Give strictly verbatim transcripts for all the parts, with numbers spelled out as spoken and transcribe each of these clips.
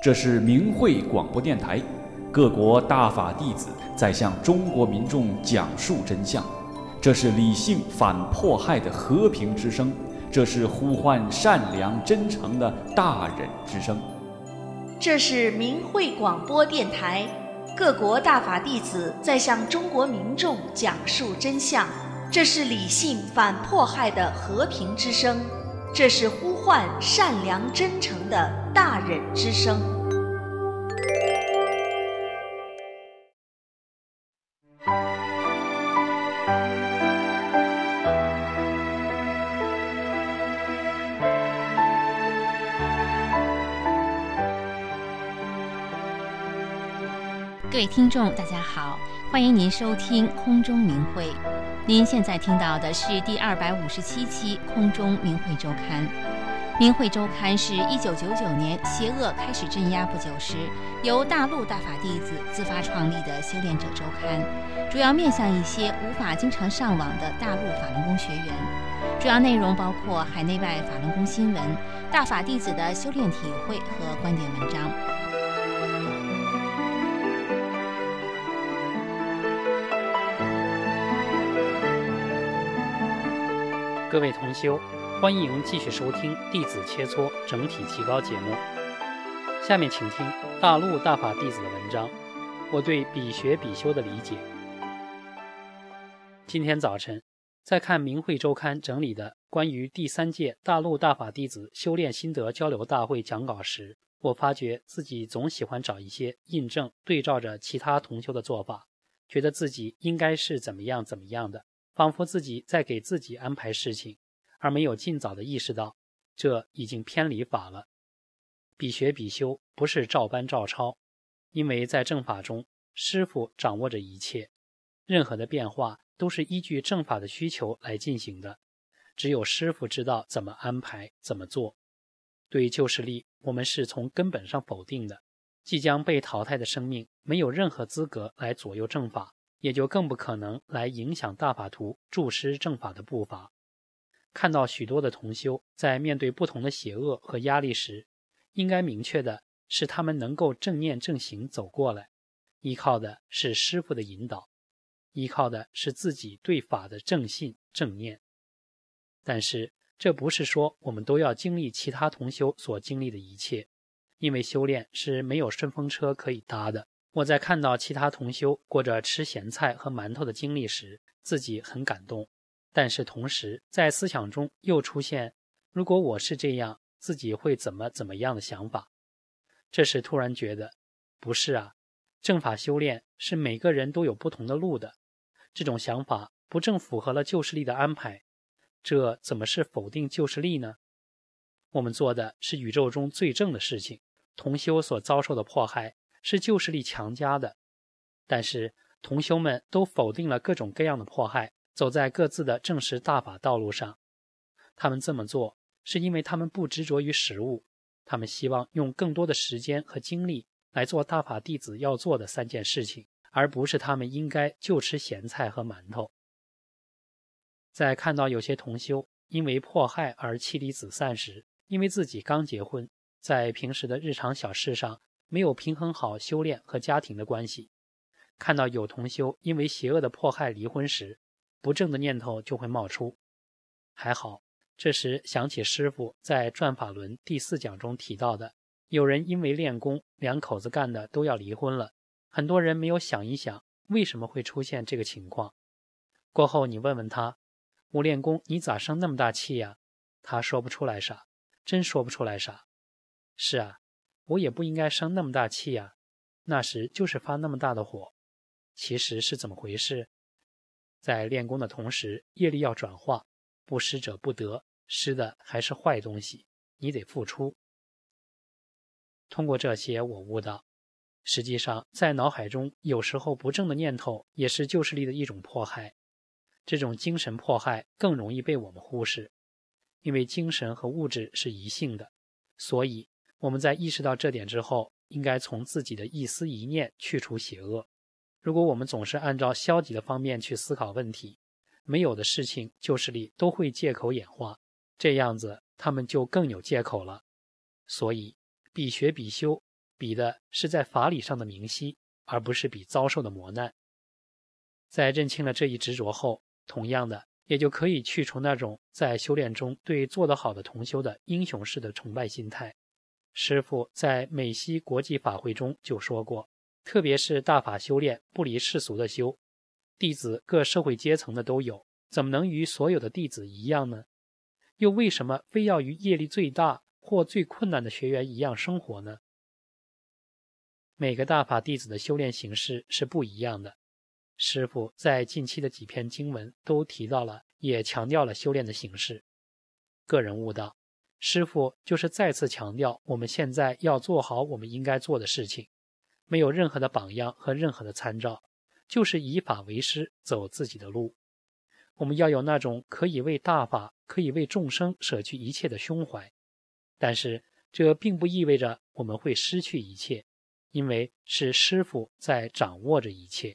这是明慧广播电台，各国大法弟子在向中国民众讲述真相。这是理性反迫害的和平之声，这是呼唤善良真诚的大忍之声。 这是明慧广播电台，各国大法弟子在向中国民众讲述真相。这是理性反迫害的和平之声，这是呼唤善良真诚的大忍之声。 各位听众大家好，欢迎您收听空中明慧。您现在听到的是第二百五十七期空中明慧周刊。明慧周刊是一九九九年邪恶开始镇压不久时，由大陆大法弟子自发创立的修炼者周刊，主要面向一些无法经常上网的大陆法轮功学员。主要内容包括海内外法轮功新闻、大法弟子的修炼体会和观点文章。 各位同修，欢迎继续收听弟子切磋整体提高节目。下面请听大陆大法弟子的文章，我对比学比修的理解。今天早晨在看明慧周刊整理的关于第三届大陆大法弟子修炼心得交流大会讲稿时，我发觉自己总喜欢找一些印证对照着其他同修的做法，觉得自己应该是怎么样怎么样的，仿佛自己在给自己安排事情，而没有尽早的意识到这已经偏离法了。比学比修不是照搬照抄，因为在正法中，师父掌握着一切，任何的变化都是依据正法的需求来进行的，只有师父知道怎么安排怎么做。对旧势力，我们是从根本上否定的，即将被淘汰的生命没有任何资格来左右正法，也就更不可能来影响大法徒注师正法的步伐。看到许多的同修在面对不同的邪恶和压力时，应该明确的是他们能够正念正行走过来，依靠的是师父的引导，依靠的是自己对法的正信正念。但是这不是说我们都要经历其他同修所经历的一切，因为修炼是没有顺风车可以搭的。我在看到其他同修过着吃咸菜和馒头的经历时，自己很感动，但是同时在思想中又出现如果我是这样，自己会怎么怎么样的想法。这时突然觉得不是啊，正法修炼是每个人都有不同的路的，这种想法不正符合了旧势力的安排，这怎么是否定旧势力呢？我们做的是宇宙中最正的事情，同修所遭受的迫害是旧势力强加的，但是同修们都否定了各种各样的迫害，走在各自的正实大法道路上。他们这么做是因为他们不执着于实物，他们希望用更多的时间和精力来做大法弟子要做的三件事情，而不是他们应该就吃咸菜和馒头。在看到有些同修因为迫害而妻离子散时，因为自己刚结婚，在平时的日常小事上没有平衡好修炼和家庭的关系，看到有同修因为邪恶的迫害离婚时，不正的念头就会冒出。还好，这时想起师父在转法轮第四讲中提到的，有人因为练功，两口子干的都要离婚了，很多人没有想一想为什么会出现这个情况。过后你问问他，我练功你咋生那么大气呀？他说不出来啥，真说不出来啥。是啊，我也不应该生那么大气呀，那时就是发那么大的火。其实是怎么回事？在练功的同时，业力要转化，不施者不得，施的还是坏东西，你得付出。通过这些我悟到，实际上在脑海中有时候不正的念头也是旧势力的一种迫害，这种精神迫害更容易被我们忽视，因为精神和物质是一性的，所以我们在意识到这点之后，应该从自己的一思一念去除邪恶。如果我们总是按照消极的方面去思考问题，没有的事情旧势力都会借口演化，这样子他们就更有借口了。所以必学必修， 比的是在法理上的明晰，而不是比遭受的磨难。在认清了这一执着后，同样的也就可以去除那种在修炼中对做得好的同修的英雄式的崇拜心态。师父在美西国际法会中就说过，特别是大法修炼不离世俗的修，弟子各社会阶层的都有，怎么能与所有的弟子一样呢？又为什么非要与业力最大或最困难的学员一样生活呢？每个大法弟子的修炼形式是不一样的。师父在近期的几篇经文都提到了，也强调了修炼的形式。个人悟道，师父就是再次强调我们现在要做好我们应该做的事情，没有任何的榜样和任何的参照，就是以法为师，走自己的路。我们要有那种可以为大法、可以为众生舍去一切的胸怀，但是这并不意味着我们会失去一切，因为是师父在掌握着一切。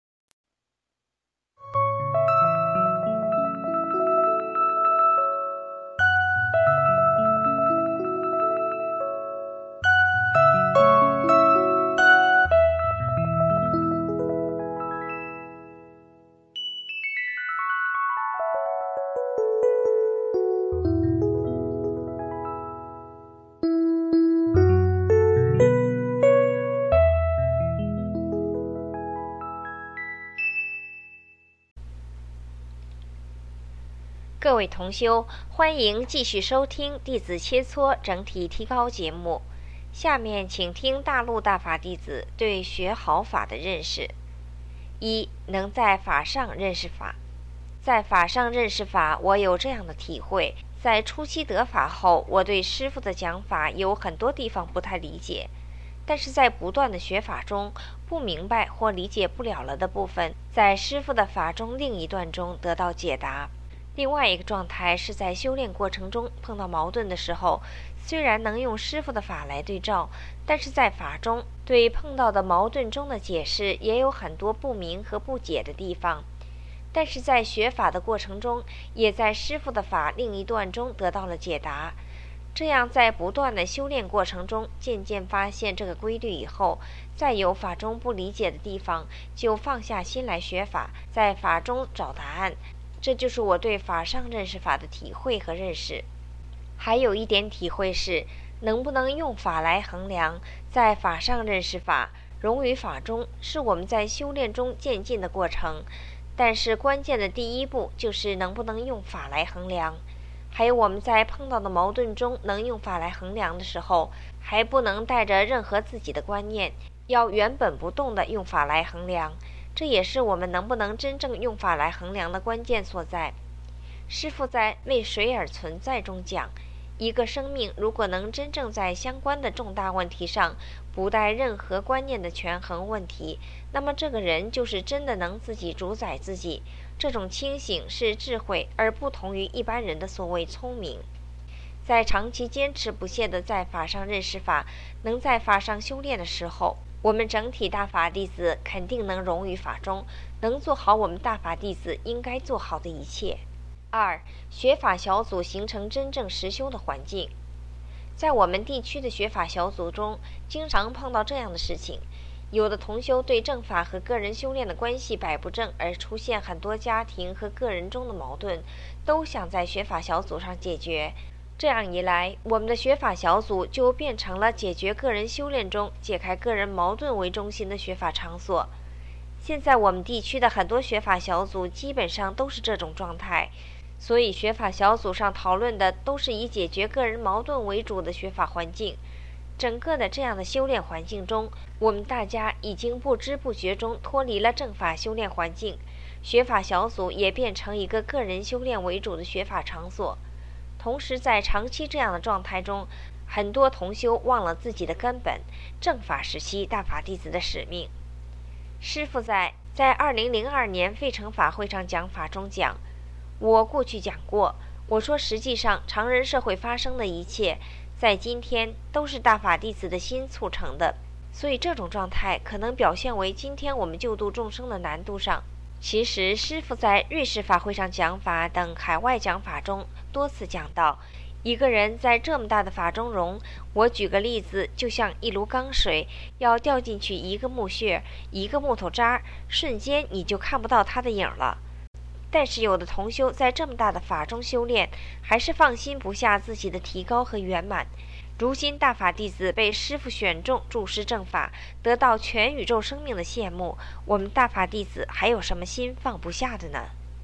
各位同修，欢迎继续收听弟子切磋整体提高节目。下面请听大陆大法弟子对学好法的认识。一、能在法上认识法。在法上认识法，我有这样的体会：在初期得法后，我对师父的讲法有很多地方不太理解，但是在不断的学法中，不明白或理解不了了的部分，在师父的法中另一段中得到解答。另外一个状态是在修炼过程中碰到矛盾的时候，虽然能用师父的法来对照，但是在法中对碰到的矛盾中的解释也有很多不明和不解的地方。但是在学法的过程中，也在师父的法另一段中得到了解答。这样在不断的修炼过程中，渐渐发现这个规律以后，再有法中不理解的地方，就放下心来学法，在法中找答案。这就是我对法上认识法的体会和认识。还有一点体会是，能不能用法来衡量，在法上认识法，融于法中，是我们在修炼中渐进的过程。但是关键的第一步就是能不能用法来衡量。还有我们在碰到的矛盾中能用法来衡量的时候，还不能带着任何自己的观念，要原本不动的用法来衡量。这也是我们能不能真正用法来衡量的关键所在。师父在《为谁而存在》中讲，一个生命如果能真正在相关的重大问题上不带任何观念的权衡问题，那么这个人就是真的能自己主宰自己。这种清醒是智慧，而不同于一般人的所谓聪明。在长期坚持不懈地在法上认识法，能在法上修炼的时候，我们整体大法弟子肯定能融于法中，能做好我们大法弟子应该做好的一切。二、学法小组形成真正实修的环境。在我们地区的学法小组中，经常碰到这样的事情：有的同修对正法和个人修炼的关系摆不正，而出现很多家庭和个人中的矛盾，都想在学法小组上解决。这样一来，我们的学法小组就变成了解决个人修炼中解开个人矛盾为中心的学法场所。现在我们地区的很多学法小组基本上都是这种状态，所以学法小组上讨论的都是以解决个人矛盾为主的学法环境。整个的这样的修炼环境中，我们大家已经不知不觉中脱离了正法修炼环境，学法小组也变成一个个人修炼为主的学法场所。同时在长期这样的状态中，很多同修忘了自己的根本，正法时期大法弟子的使命。师父在在二零零二年费城法会上讲法中讲，我过去讲过，我说实际上常人社会发生的一切，在今天都是大法弟子的心促成的，所以这种状态可能表现为今天我们救度众生的难度上。其实师父在瑞士法会上讲法等海外讲法中多次讲到， 一个人在这么大的法中容，我举个例子，就像一炉缸水，要掉进去一个木屑、一个木头渣，瞬间你就看不到他的影了。但是有的同修在这么大的法中修炼，还是放心不下自己的提高和圆满。如今大法弟子被师父选中注释正法，得到全宇宙生命的羡慕，我们大法弟子还有什么心放不下的呢？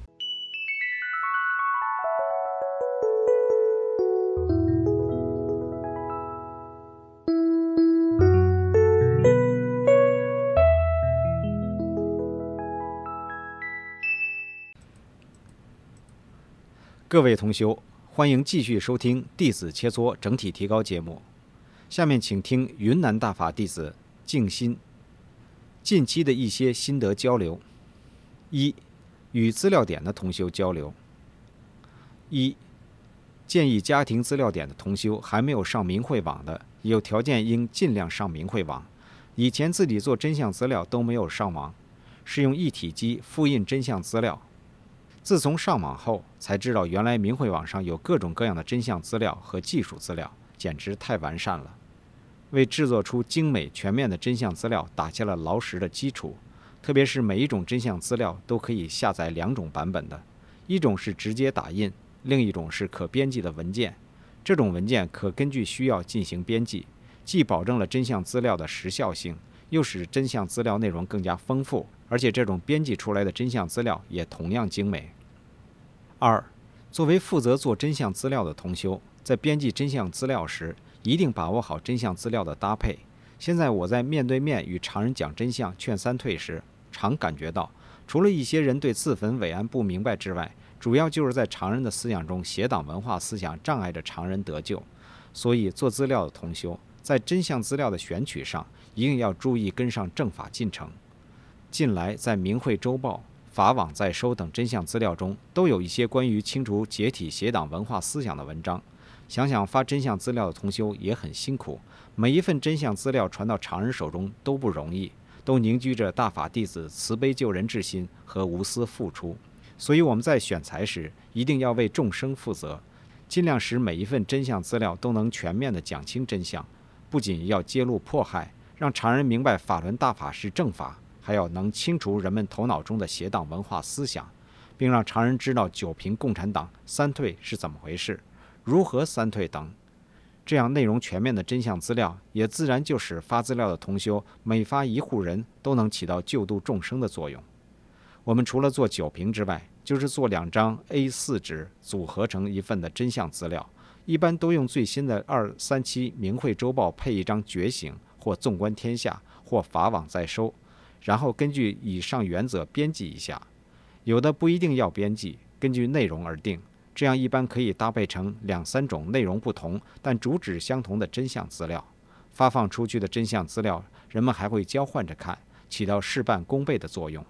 各位同修，欢迎继续收听弟子切磋整体提高节目。下面请听云南大法弟子静心近期的一些心得交流。一、与资料点的同修交流。一、建议家庭资料点的同修还没有上明慧网的，有条件应尽量上明慧网。以前自己做真相资料都没有上网，是用一体机复印真相资料。自从上网后，才知道原来明慧网上有各种各样的真相资料和技术资料，简直太完善了，为制作出精美全面的真相资料打下了牢实的基础。特别是每一种真相资料都可以下载两种版本的，一种是直接打印，另一种是可编辑的文件。这种文件可根据需要进行编辑，既保证了真相资料的时效性，又使真相资料内容更加丰富，而且这种编辑出来的真相资料也同样精美。二、作为负责做真相资料的同修，在编辑真相资料时，一定把握好真相资料的搭配。现在我在面对面与常人讲真相劝三退时，常感觉到，除了一些人对自焚伪案不明白之外，主要就是在常人的思想中，邪党文化思想障碍着常人得救。所以做资料的同修，在真相资料的选取上，一定要注意跟上正法进程。近来在明慧周报、法网在收等真相资料中，都有一些关于清除解体邪党文化思想的文章。想想发真相资料的同修也很辛苦，每一份真相资料传到常人手中都不容易，都凝聚着大法弟子慈悲救人之心和无私付出。所以我们在选材时，一定要为众生负责，尽量使每一份真相资料都能全面地讲清真相。不仅要揭露迫害，让常人明白法轮大法是正法，还要能清除人们头脑中的邪党文化思想，并让常人知道九平共产党三退是怎么回事，如何三退等。这样内容全面的真相资料，也自然就使发资料的同修每发一户人都能起到救度众生的作用。我们除了做九平之外，就是做两张 A 四 纸组合成一份的真相资料，一般都用最新的二三期明慧周报配一张觉醒或纵观天下或法网在收，然后根据以上原则编辑一下。有的不一定要编辑，根据内容而定，这样一般可以搭配成两三种内容不同但主旨相同的真相资料。发放出去的真相资料，人们还会交换着看，起到事半功倍的作用。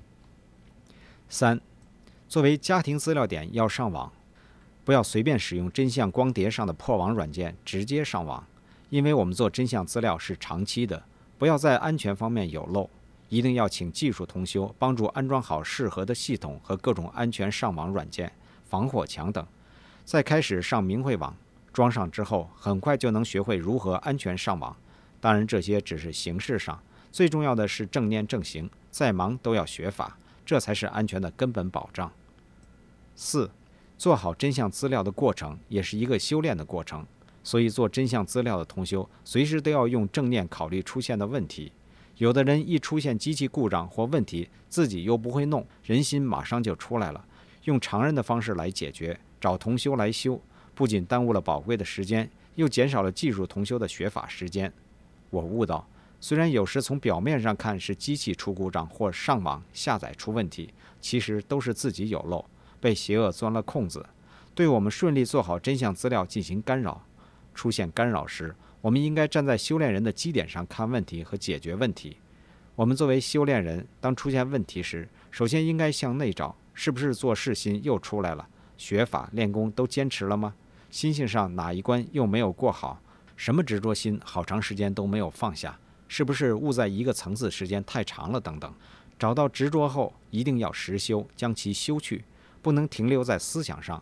三、作为家庭资料点要上网，不要随便使用真相光碟上的破网软件直接上网，因为我们做真相资料是长期的，不要在安全方面有漏，一定要请技术同修帮助安装好适合的系统和各种安全上网软件、防火墙等。再开始上明慧网，装上之后很快就能学会如何安全上网。当然这些只是形式上，最重要的是正念正行，再忙都要学法，这才是安全的根本保障。四、做好真相资料的过程也是一个修炼的过程，所以做真相资料的同修随时都要用正念考虑出现的问题。有的人一出现机器故障或问题，自己又不会弄，人心马上就出来了，用常人的方式来解决，找同修来修，不仅耽误了宝贵的时间，又减少了技术同修的学法时间。我悟到，虽然有时从表面上看是机器出故障或上网下载出问题，其实都是自己有漏，被邪恶钻了空子，对我们顺利做好真相资料进行干扰。出现干扰时，我们应该站在修炼人的基点上看问题和解决问题。我们作为修炼人，当出现问题时，首先应该向内找，是不是做事心又出来了？学法练功都坚持了吗？心性上哪一关又没有过好？什么执着心好长时间都没有放下？是不是悟在一个层次时间太长了？等等。找到执着后，一定要实修，将其修去，不能停留在思想上。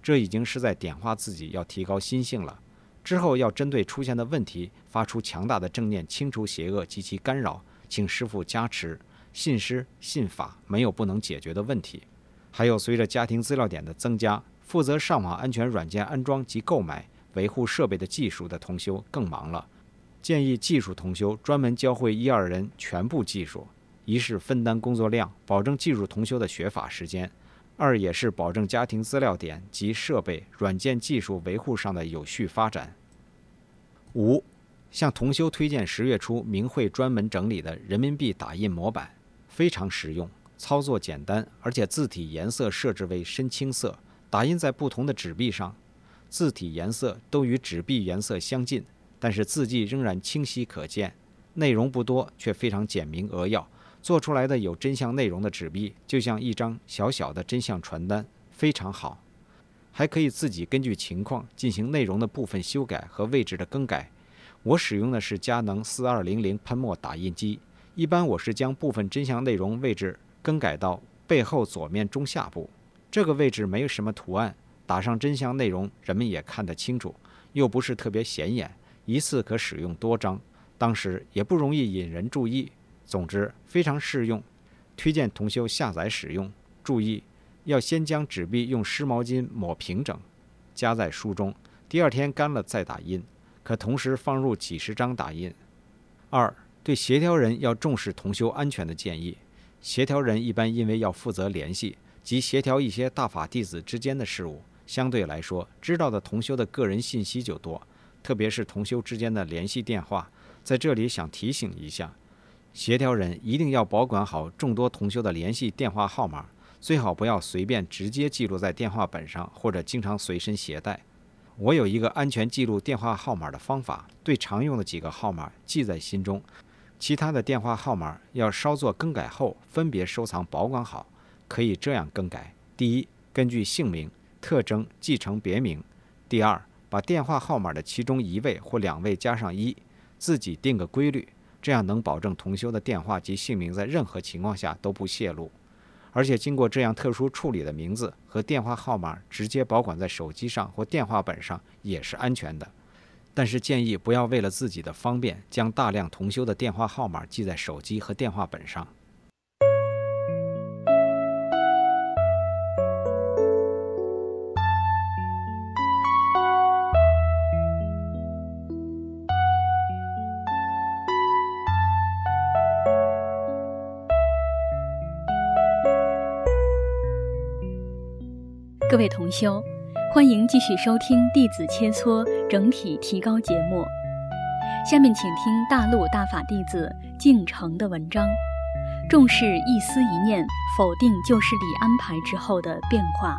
这已经是在点化自己要提高心性了。之后要针对出现的问题发出强大的正念，清除邪恶及其干扰，请师父加持。信师信法没有不能解决的问题。还有随着家庭资料点的增加，负责上网安全软件安装及购买、维护设备的技术的同修更忙了。建议技术同修专门教会一二人全部技术，一是分担工作量，保证技术同修的学法时间；二也是保证家庭资料点及设备、软件技术维护上的有序发展。五，向同修推荐十月初明慧专门整理的人民币打印模板，非常实用，操作简单，而且字体颜色设置为深青色，打印在不同的纸币上，字体颜色都与纸币颜色相近，但是字迹仍然清晰可见，内容不多，却非常简明扼要。做出来的有真相内容的纸币，就像一张小小的真相传单，非常好。还可以自己根据情况进行内容的部分修改和位置的更改。我使用的是佳能四二零零喷墨打印机，一般我是将部分真相内容位置更改到背后左面中下部，这个位置没有什么图案，打上真相内容人们也看得清楚，又不是特别显眼，一次可使用多张，当时也不容易引人注意。总之非常适用，推荐同修下载使用。注意，要先将纸币用湿毛巾抹平整，夹在书中，第二天干了再打印，可同时放入几十张打印。二，对协调人要重视同修安全的建议。协调人一般因为要负责联系及协调一些大法弟子之间的事务，相对来说知道的同修的个人信息就多，特别是同修之间的联系电话。在这里想提醒一下，协调人一定要保管好众多同修的联系电话号码，最好不要随便直接记录在电话本上，或者经常随身携带。我有一个安全记录电话号码的方法，对常用的几个号码记在心中，其他的电话号码要稍作更改后分别收藏保管好。可以这样更改：第一，根据姓名特征继承别名；第二，把电话号码的其中一位或两位加上一，自己定个规律，这样能保证同修的电话及姓名在任何情况下都不泄露。而且经过这样特殊处理的名字和电话号码直接保管在手机上或电话本上也是安全的。但是建议不要为了自己的方便，将大量同修的电话号码记在手机和电话本上。 各位同修，欢迎继续收听弟子切磋整体提高节目。下面请听大陆大法弟子敬诚的文章，重视一思一念，否定旧势力安排之后的变化。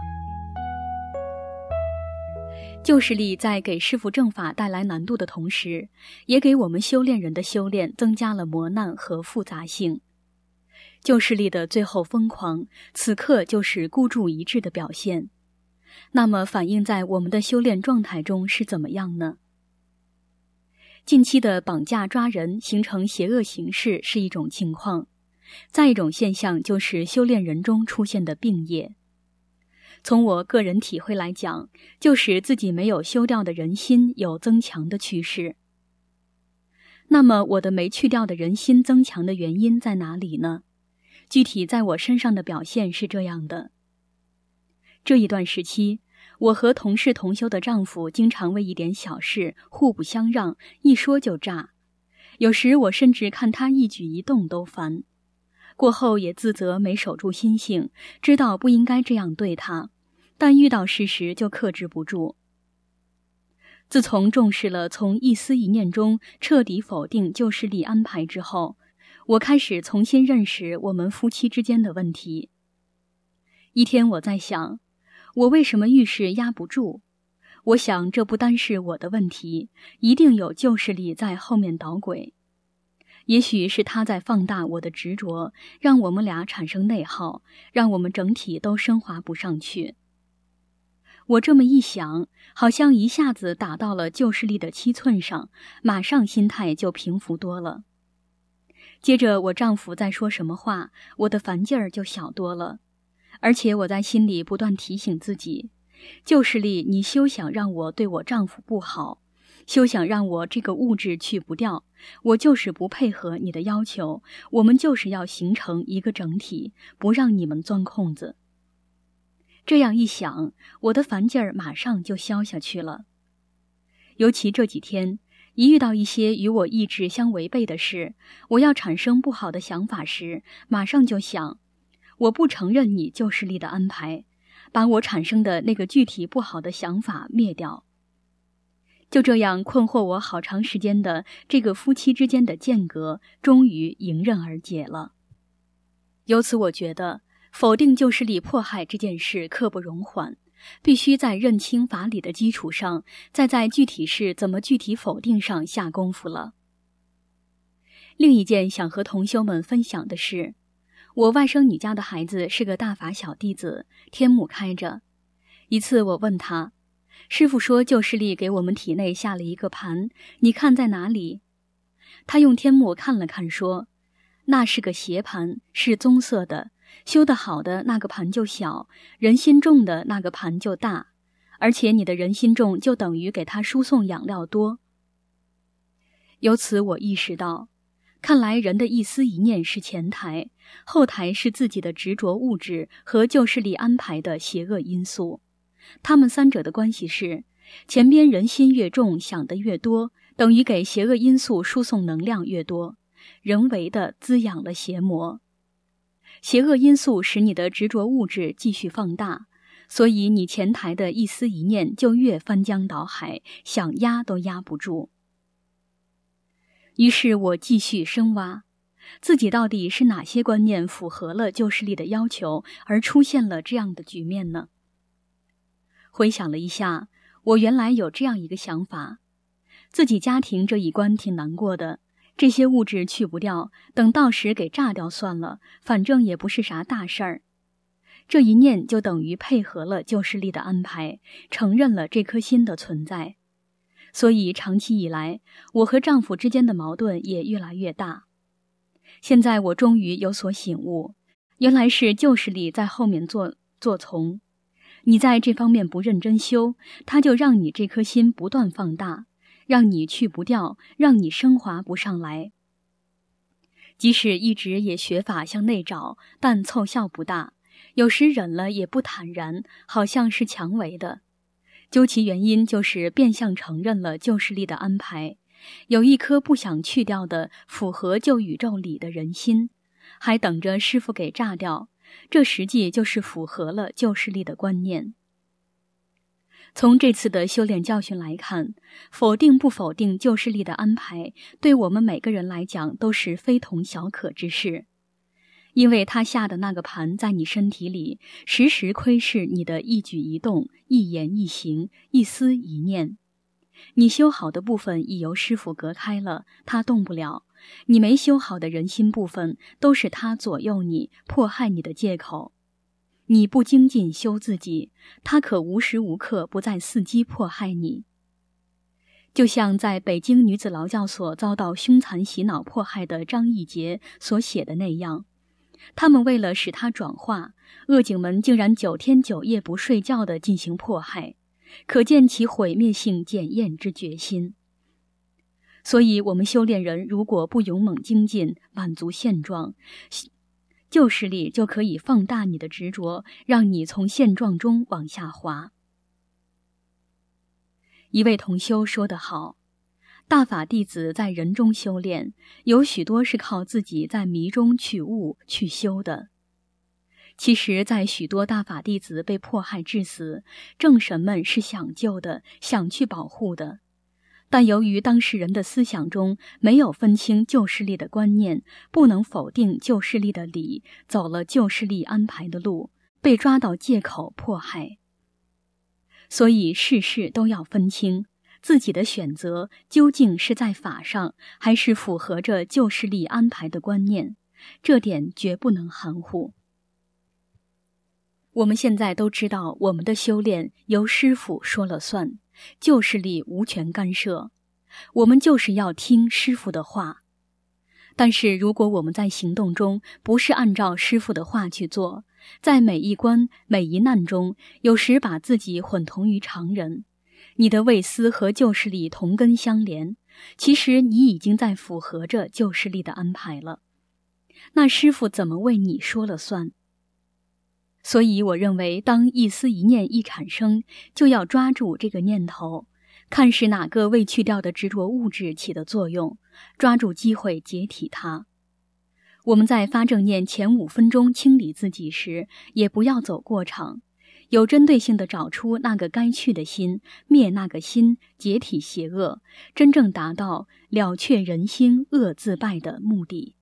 旧势力在给师父正法带来难度的同时，也给我们修炼人的修炼增加了磨难和复杂性。旧势力的最后疯狂，此刻就是孤注一掷的表现。那么反映在我们的修炼状态中是怎么样呢？近期的绑架抓人形成邪恶形式是一种情况，再一种现象就是修炼人中出现的病业。从我个人体会来讲，就是自己没有修掉的人心有增强的趋势。那么我的没去掉的人心增强的原因在哪里呢？具体在我身上的表现是这样的。这一段时期，我和同事同修的丈夫经常为一点小事互不相让，一说就炸。有时我甚至看他一举一动都烦。过后也自责没守住心性，知道不应该这样对他，但遇到事实就克制不住。自从重视了从一思一念中彻底否定旧势力安排之后，我开始重新认识我们夫妻之间的问题。一天我在想，我为什么遇事压不住？我想这不单是我的问题，一定有旧势力在后面捣鬼。也许是他在放大我的执着，让我们俩产生内耗，让我们整体都升华不上去。我这么一想，好像一下子打到了旧势力的七寸上，马上心态就平复多了。接着我丈夫在说什么话，我的烦劲儿就小多了。而且我在心里不断提醒自己， 旧势力，你休想让我对我丈夫不好，休想让我这个物质去不掉，我就是不配合你的要求，我们就是要形成一个整体，不让你们钻空子。这样一想，我的烦劲儿马上就消下去了。尤其这几天，一遇到一些与我意志相违背的事，我要产生不好的想法时，马上就想，我不承认你旧势力的安排，把我产生的那个具体不好的想法灭掉。就这样困惑我好长时间的这个夫妻之间的间隔，终于迎刃而解了。由此我觉得，否定旧势力迫害这件事刻不容缓，必须在认清法理的基础上，再在具体是怎么具体否定上下功夫了。另一件想和同修们分享的是，我外甥女家的孩子是个大法小弟子，天目开着。一次我问他，师父说旧势力给我们体内下了一个盘，你看在哪里？他用天目看了看说，那是个邪盘，是棕色的，修得好的那个盘就小，人心重的那个盘就大，而且你的人心重就等于给他输送养料多。由此我意识到，看来人的一思一念是前台，后台是自己的执着物质和旧势力安排的邪恶因素。他们三者的关系是，前边人心越重，想得越多，等于给邪恶因素输送能量越多，人为的滋养了邪魔。邪恶因素使你的执着物质继续放大，所以你前台的一思一念就越翻江倒海，想压都压不住。于是我继续深挖，自己到底是哪些观念符合了旧势力的要求，而出现了这样的局面呢？回想了一下，我原来有这样一个想法，自己家庭这一关挺难过的，这些物质去不掉，等到时给炸掉算了，反正也不是啥大事儿。这一念就等于配合了旧势力的安排，承认了这颗心的存在。所以长期以来，我和丈夫之间的矛盾也越来越大。现在我终于有所醒悟，原来是旧势力在后面做做从。你在这方面不认真修，它就让你这颗心不断放大，让你去不掉，让你升华不上来。即使一直也学法向内找，但凑效不大，有时忍了也不坦然，好像是强为的。究其原因，就是变相承认了旧势力的安排，有一颗不想去掉的符合旧宇宙里的人心，还等着师父给炸掉，这实际就是符合了旧势力的观念。从这次的修炼教训来看，否定不否定旧势力的安排，对我们每个人来讲都是非同小可之事。因为他下的那个盘在你身体里，时时窥视你的一举一动、一言一行、一思一念。你修好的部分已由师父隔开了，他动不了；你没修好的人心部分，都是他左右你、迫害你的借口。你不精进修自己，他可无时无刻不在伺机迫害你。就像在北京女子劳教所遭到凶残洗脑迫害的张义杰所写的那样，他们为了使他转化，恶警们竟然九天九夜不睡觉地进行迫害，可见其毁灭性检验之决心。所以我们修炼人如果不勇猛精进，满足现状，旧势力就可以放大你的执着，让你从现状中往下滑。一位同修说得好，大法弟子在人中修炼，有许多是靠自己在迷中去悟去修的。其实在许多大法弟子被迫害致死，正神们是想救的，想去保护的，但由于当事人的思想中没有分清旧势力的观念，不能否定旧势力的理，走了旧势力安排的路，被抓到借口迫害。所以事事都要分清自己的选择究竟是在法上，还是符合着旧势力安排的观念，这点绝不能含糊。我们现在都知道，我们的修炼由师父说了算，旧势力无权干涉，我们就是要听师父的话。 但是如果我们在行动中不是按照师父的话去做，在每一关每一难中有时把自己混同于常人，你的畏思和旧势力同根相连，其实你已经在符合着旧势力的安排了，那师父怎么为你说了算？所以我认为，当一思一念一产生，就要抓住这个念头，看是哪个未去掉的执着物质起的作用，抓住机会解体它。我们在发正念前五分钟清理自己时，也不要走过场，有针对性地找出那个该去的心，灭那个心，解体邪恶，真正达到了却人心恶自败的目的。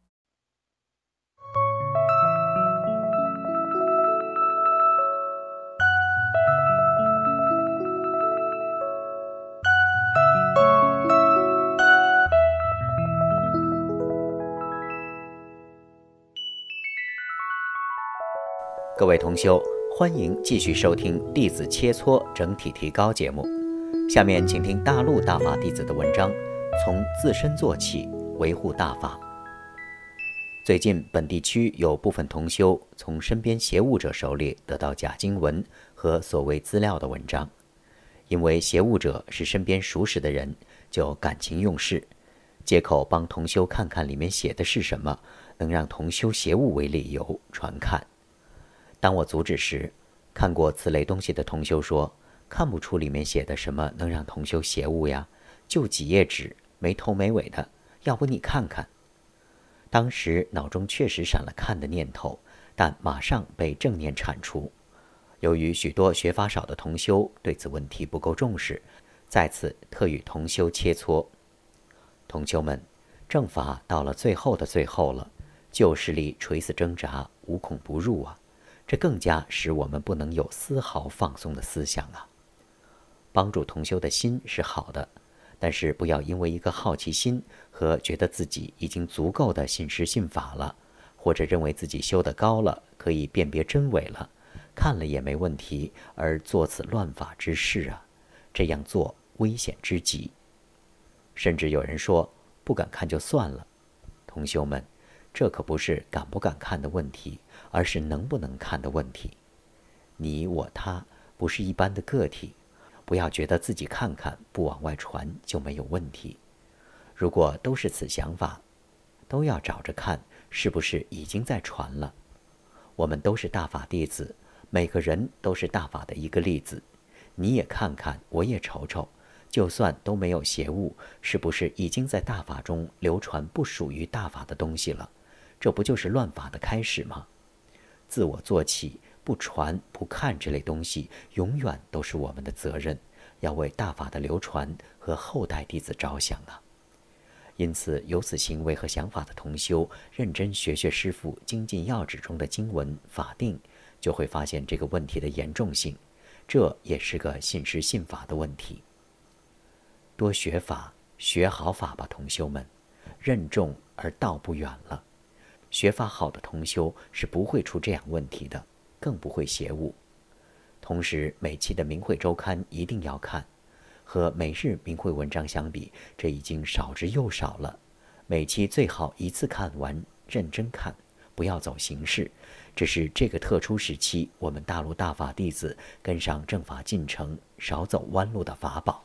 各位同修，欢迎继续收听《弟子切磋整体提高》节目。下面请听大陆大法弟子的文章，从自身做起，维护大法。最近本地区有部分同修从身边邪物者手里得到假经文和所谓资料的文章，因为邪物者是身边熟识的人，就感情用事，借口帮同修看看里面写的是什么，能让同修邪物为理由传看。当我阻止时，看过此类东西的同修说，看不出里面写的什么能让同修邪物呀，就几页纸，没头没尾的，要不你看看。当时脑中确实闪了看的念头，但马上被正念铲除。由于许多学法少的同修对此问题不够重视，在此特与同修切磋。同修们，正法到了最后的最后了，旧势力垂死挣扎，无孔不入啊，这更加使我们不能有丝毫放松的思想啊。帮助同修的心是好的，但是不要因为一个好奇心和觉得自己已经足够的信师信法了，或者认为自己修得高了，可以辨别真伪了，看了也没问题，而做此乱法之事啊，这样做危险之极。甚至有人说不敢看就算了。同修们，这可不是敢不敢看的问题，而是能不能看的问题。你我他不是一般的个体，不要觉得自己看看不往外传就没有问题。如果都是此想法，都要找着看是不是已经在传了。我们都是大法弟子，每个人都是大法的一个例子，你也看看，我也瞅瞅，就算都没有邪物，是不是已经在大法中流传不属于大法的东西了？这不就是乱法的开始吗？自我做起，不传不看这类东西，永远都是我们的责任，要为大法的流传和后代弟子着想啊。因此，有此行为和想法的同修，认真学学师父精进要旨中的经文法定，就会发现这个问题的严重性，这也是个信师信法的问题。多学法，学好法吧，同修们，任重而道不远了。学法好的同修是不会出这样问题的，更不会邪物。同时，每期的明慧周刊一定要看，和每日明慧文章相比，这已经少之又少了。每期最好一次看完，认真看，不要走形式。这是这个特殊时期我们大陆大法弟子跟上正法进程，少走弯路的法宝。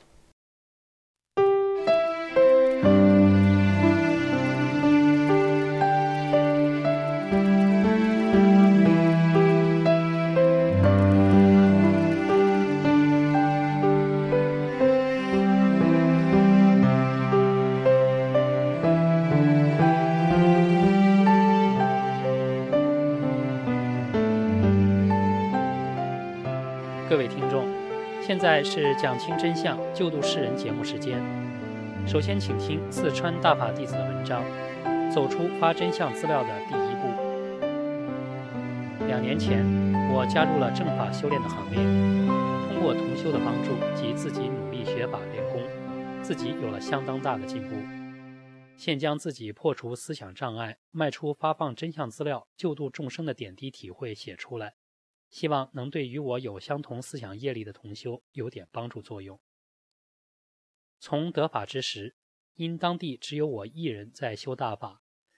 各位听众，现在是讲清真相、救度世人节目时间。首先，请听四川大法弟子的文章《走出发真相资料的第一步》。两年前，我加入了正法修炼的行列，通过同修的帮助及自己努力学法练功，自己有了相当大的进步。现将自己破除思想障碍、迈出发放真相资料、救度众生的点滴体会写出来。希望能对与我有相同思想业力的同修有点帮助作用。从得法之时，因当地只有我一人在修大法，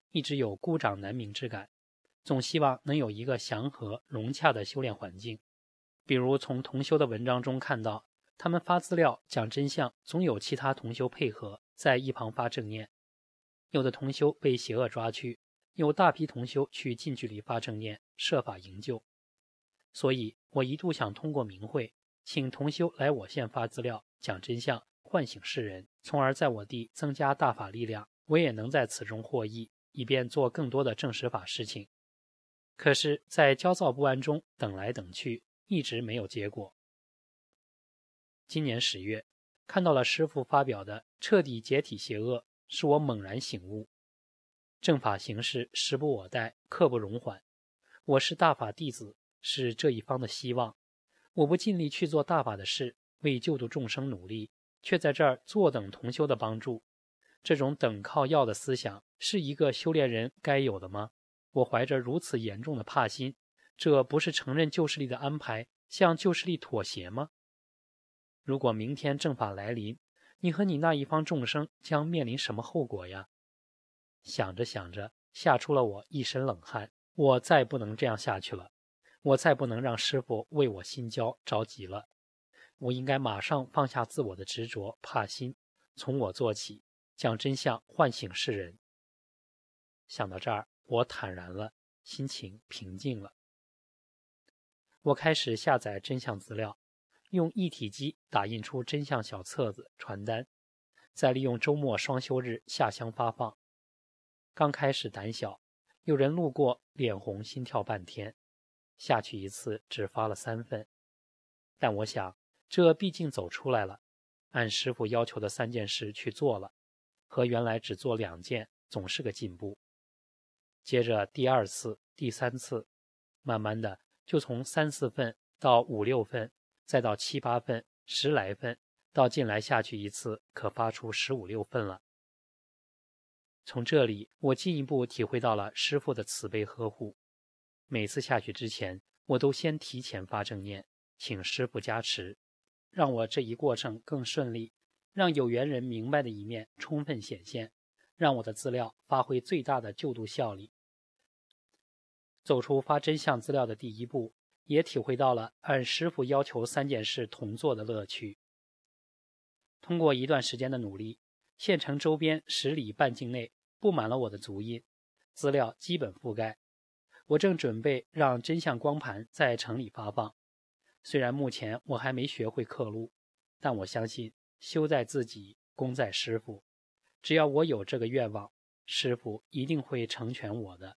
一直有孤掌难鸣之感，总希望能有一个祥和融洽的修炼环境。比如从同修的文章中看到，他们发资料讲真相，总有其他同修配合在一旁发正念。有的同修被邪恶抓去，有大批同修去近距离发正念，设法营救。所以我一度想通过明慧，请同修来我县发资料讲真相，唤醒世人，从而在我地增加大法力量，我也能在此中获益，以便做更多的正实法事情。可是在焦躁不安中等来等去，一直没有结果。今年十月，看到了师父发表的彻底解体邪恶，使我猛然醒悟。正法行事时不我待，刻不容缓。我是大法弟子，是这一方的希望。我不尽力去做大法的事，为救度众生努力，却在这儿坐等同修的帮助。这种等靠要的思想，是一个修炼人该有的吗？我怀着如此严重的怕心，这不是承认旧势力的安排，向旧势力妥协吗？如果明天正法来临，你和你那一方众生将面临什么后果呀？想着想着，吓出了我一身冷汗。我再不能这样下去了，我再不能让师父为我心焦着急了。我应该马上放下自我的执着怕心，从我做起，将真相唤醒世人。想到这儿，我坦然了，心情平静了。我开始下载真相资料，用一体机打印出真相小册子、传单，再利用周末双休日下乡发放。刚开始胆小，有人路过脸红心跳半天，下去一次只发了三份。但我想，这毕竟走出来了，按师父要求的三件事去做了，和原来只做两件总是个进步。接着第二次、第三次，慢慢的就从三四份到五六份，再到七八份、十来份，到近来下去一次可发出十五六份了。从这里，我进一步体会到了师父的慈悲呵护。每次下去之前，我都先提前发正念，请师父加持，让我这一过程更顺利，让有缘人明白的一面充分显现，让我的资料发挥最大的救度效力。走出发真相资料的第一步，也体会到了按师父要求三件事同做的乐趣。通过一段时间的努力，县城周边十里半径内布满了我的足印，资料基本覆盖。我正准备让真相光盘在城里发放。虽然目前我还没学会刻录，但我相信修在自己，功在师父。只要我有这个愿望，师父一定会成全我的。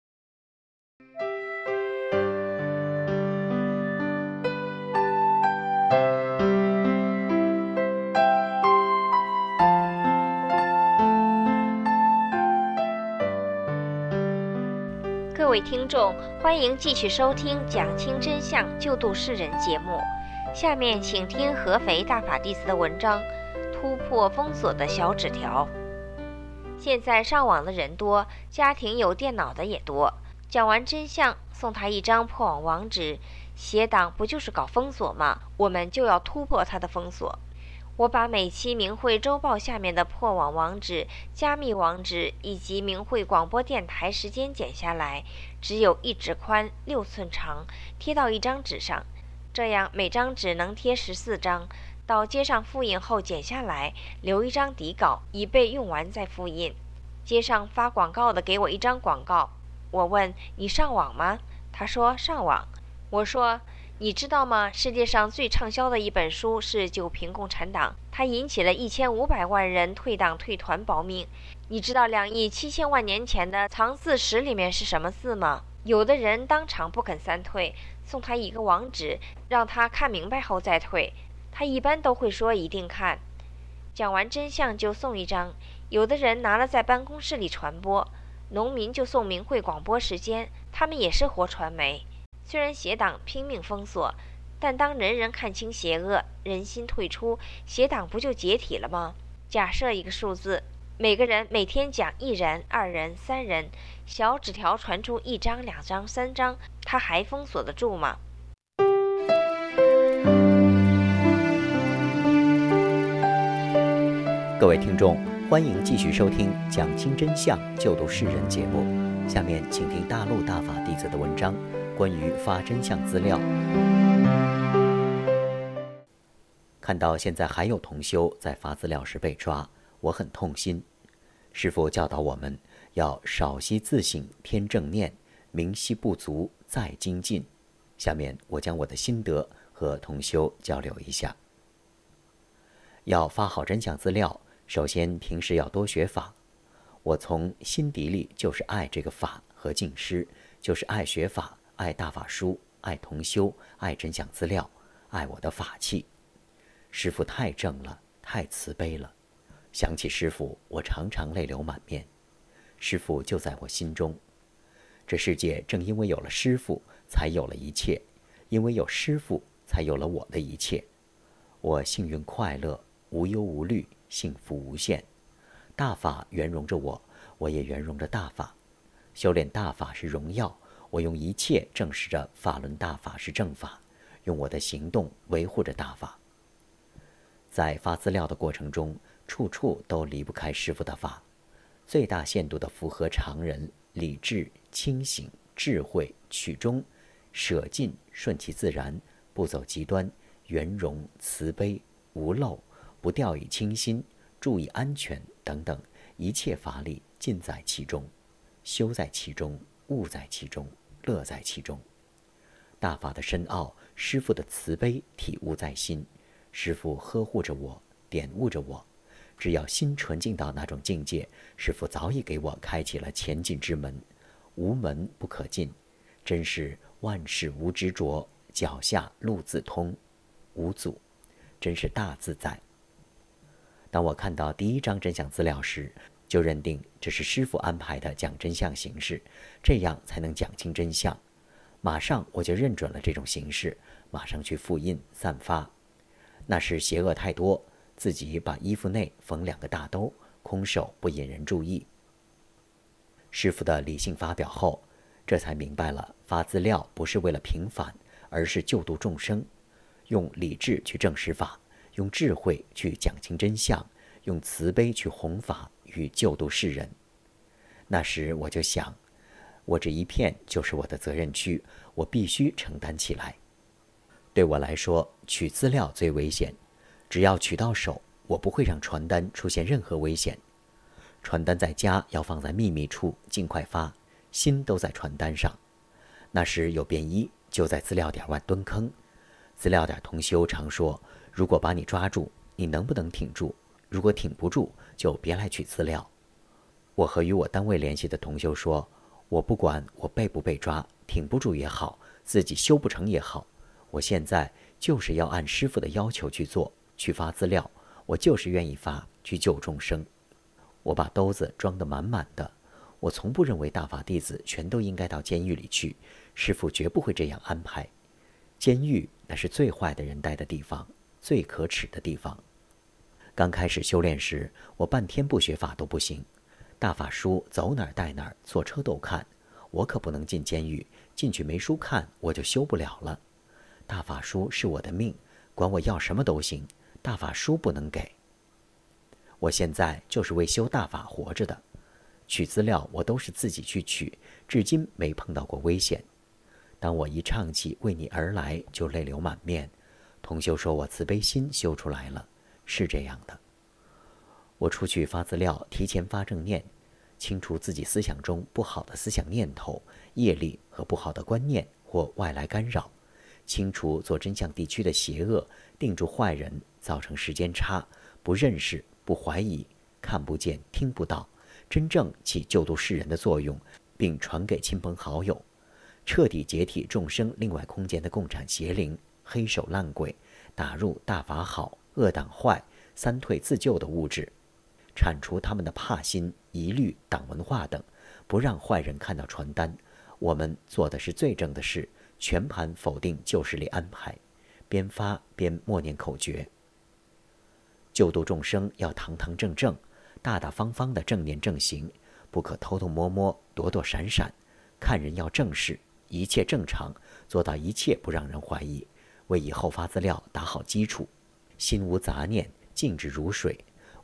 各位听众，欢迎继续收听《讲清真相，救度世人》节目。下面请听合肥大法弟子的文章《突破封锁的小纸条》。现在上网的人多，家庭有电脑的也多。讲完真相，送他一张破网网址，邪党不就是搞封锁吗？我们就要突破他的封锁。我把每期明慧周报下面的破网网址、加密网址以及明慧广播电台时间剪下来，只有一指宽、六寸长，贴到一张纸上，这样每张纸能贴十四张。到街上复印后剪下来，留一张底稿，以备用完再复印。街上发广告的给我一张广告，我问你上网吗？他说上网。我说你知道吗？世界上最畅销的一本书是《九评共产党》，它引起了一千五百万人退党退团保命。你知道两亿七千万年前的藏字石里面是什么字吗？有的人当场不肯三退，送他一个网址，让他看明白后再退。他一般都会说一定看。讲完真相就送一张，有的人拿了在办公室里传播。农民就送明慧广播时间，他们也是活传媒。虽然邪党拼命封锁，但当人人看清邪恶，人心退出，邪党不就解体了吗？假设一个数字，每个人每天讲一人、二人、三人，小纸条传出一张、两张、三张，他还封锁得住吗？ 各位听众， 欢迎继续收听讲清真相、救度世人节目。下面请听大陆大法弟子的文章，关于发真相资料。看到现在还有同修在发资料时被抓，我很痛心。师父教导我们要少息自省，添正念，明晰不足，再精进。下面我将我的心得和同修交流一下。要发好真相资料，首先平时要多学法。我从心底里就是爱这个法和敬师，就是爱学法，爱大法书，爱同修，爱真相资料，爱我的法器。师父太正了，太慈悲了。想起师父，我常常泪流满面。师父就在我心中。这世界正因为有了师父，才有了一切；因为有师父，才有了我的一切。我幸运快乐，无忧无虑，幸福无限。大法圆融着我，我也圆融着大法。修炼大法是荣耀，我用一切证实着法轮大法是正法，用我的行动维护着大法。在发资料的过程中，处处都离不开师父的法，最大限度地符合常人理智、清醒、智慧、曲中、舍尽、顺其自然，不走极端，圆融、慈悲、无漏，不掉以轻心，注意安全等等，一切法理尽在其中，修在其中，悟在其中，乐在其中。大法的深奥，师父的慈悲体悟在心，师父呵护着我，点悟着我。只要心纯净到那种境界，师父早已给我开启了前进之门，无门不可进，真是万事无执着，脚下路自通，无阻，真是大自在。当我看到第一张真相资料时，就认定这是师父安排的讲真相形式，这样才能讲清真相。马上我就认准了这种形式，马上去复印散发。那时邪恶太多，自己把衣服内缝两个大兜，空手不引人注意。师父的理性发表后，这才明白了发资料不是为了平反，而是救度众生，用理智去证实法，用智慧去讲清真相，用慈悲去弘法与救度世人。那时我就想，我这一片就是我的责任区，我必须承担起来。对我来说，取资料最危险，只要取到手，我不会让传单出现任何危险。传单在家要放在秘密处，尽快发，心都在传单上。那时有便衣就在资料点外蹲坑，资料点同修常说，如果把你抓住，你能不能挺住？如果挺不住，就别来取资料。我和与我单位联系的同修说，我不管我被不被抓，挺不住也好，自己修不成也好，我现在就是要按师父的要求去做，去发资料，我就是愿意发，去救众生。我把兜子装得满满的，我从不认为大法弟子全都应该到监狱里去，师父绝不会这样安排。监狱那是最坏的人待的地方，最可耻的地方。刚开始修炼时，我半天不学法都不行，大法书走哪儿带哪儿，坐车都看，我可不能进监狱，进去没书看，我就修不了了。大法书是我的命，管我要什么都行，大法书不能给。我现在就是为修大法活着的，取资料我都是自己去取，至今没碰到过危险。当我一唱起为你而来，就泪流满面。同修说我慈悲心修出来了，是这样的。我出去发资料，提前发正念，清除自己思想中不好的思想念头、业力和不好的观念或外来干扰，清除做真相地区的邪恶，定住坏人，造成时间差，不认识、不怀疑，看不见、听不到，真正起救度世人的作用，并传给亲朋好友，彻底解体众生另外空间的共产邪灵、黑手烂鬼，打入大法好、恶党坏、三退自救的物质，铲除他们的怕心、疑虑、党文化等，不让坏人看到传单。我们做的是最正的事，全盘否定旧势力安排，边发边默念口诀。救度众生要堂堂正正，大大方方的正念正行，不可偷偷摸摸、躲躲闪闪，看人要正视，一切正常，做到一切不让人怀疑，为以后发资料打好基础。心无杂念，静止如水，